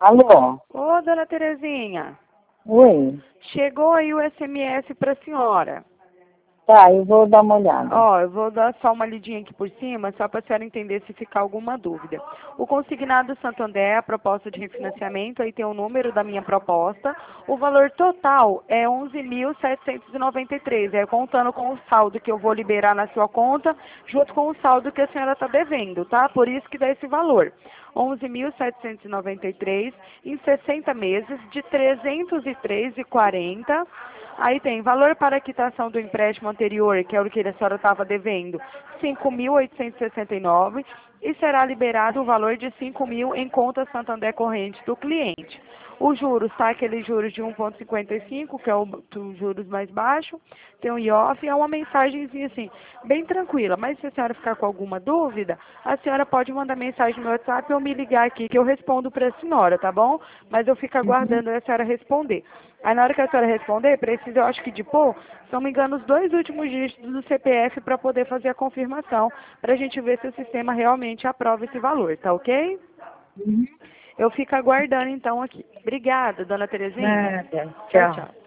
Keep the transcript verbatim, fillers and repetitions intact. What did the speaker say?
Alô? Ô, dona Terezinha, Oi. chegou aí o S M S para a senhora. Tá, eu vou dar uma olhada. Ó, eu vou dar só uma lidinha aqui por cima, só para a senhora entender se ficar alguma dúvida. O consignado Santander, a proposta de refinanciamento, aí tem o número da minha proposta. O valor total é onze mil setecentos e noventa e três, é contando com o saldo que eu vou liberar na sua conta, junto com o saldo que a senhora está devendo, tá? Por isso que dá esse valor. onze mil setecentos e noventa e três em sessenta meses de trezentos e três reais e quarenta centavos. Aí tem valor para a quitação do empréstimo anterior, que é o que a senhora estava devendo, cinco mil oitocentos e sessenta e nove, e será liberado o valor de cinco mil em conta Santander corrente do cliente. Os juros, tá? Aqueles juros de um vírgula cinquenta e cinco, que é o dos juros mais baixo, tem um I O F, é uma mensagenzinha assim, bem tranquila. Mas se a senhora ficar com alguma dúvida, a senhora pode mandar mensagem no meu WhatsApp ou me ligar aqui, que eu respondo para a senhora, tá bom? Mas eu fico Uhum. aguardando a senhora responder. Aí na hora que a senhora responder, precisa, eu acho que de pôr, se não me engano, os dois últimos dígitos do C P F para poder fazer a confirmação, para a gente ver se o sistema realmente aprova esse valor, tá ok? Uhum. Eu fico aguardando então aqui. Obrigada, dona Terezinha. Nada. Tchau, Tchau. tchau.